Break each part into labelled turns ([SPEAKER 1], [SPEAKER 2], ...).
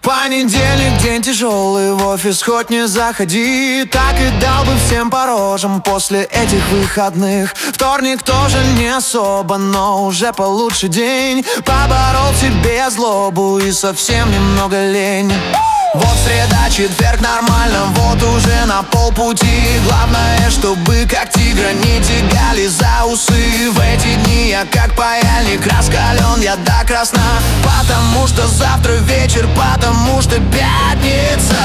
[SPEAKER 1] Понедельник, день тяжелый, в офис хоть не заходи. Так и дал бы всем по рожам после этих выходных. Вторник тоже не особо, но уже получше день. Поборол в себе злобу и совсем немного лень. Вот среда, четверг нормально, вот уже на полпути. Главное, чтобы как тигра не тягали за усы. В эти дни я как паяльник раскален, я до красна. Потому что завтра вечер, потому что пятница.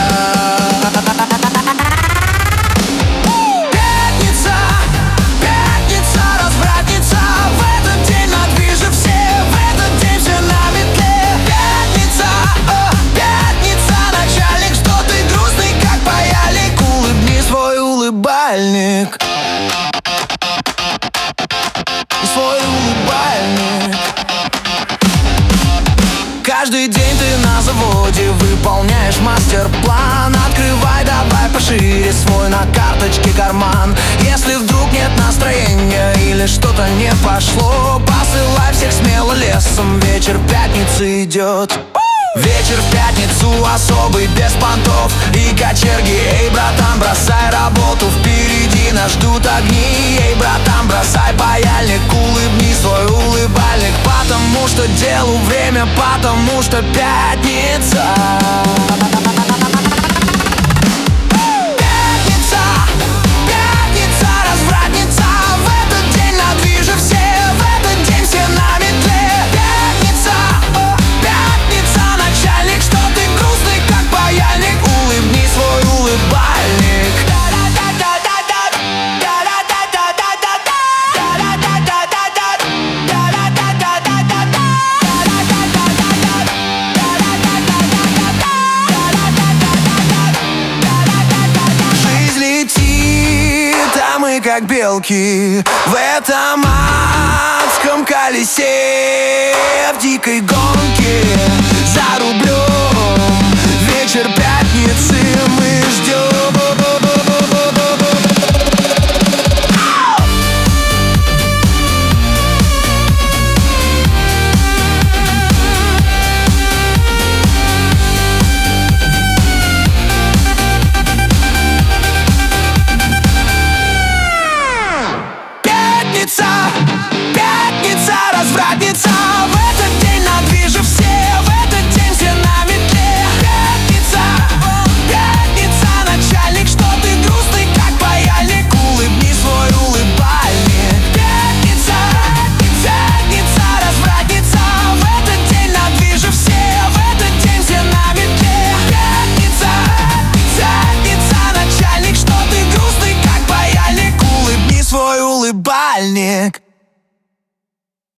[SPEAKER 1] Свой улыбальник. Каждый день ты на заводе выполняешь мастер-план. Открывай давай пошире свой на карточке карман. Если вдруг нет настроения или что-то не пошло, посылай всех смело лесом, вечер пятницы идет. Вечер в пятницу особый, без понтов и кочерги. Эй, братан, бросай работу, впереди нас ждут огни. Эй, братан, бросай паяльник, улыбни свой улыбальник. Потому что делу время, потому что пятница. Как белки в этом адском колесе, в дикой гонке за рублем. Вечер пятницы.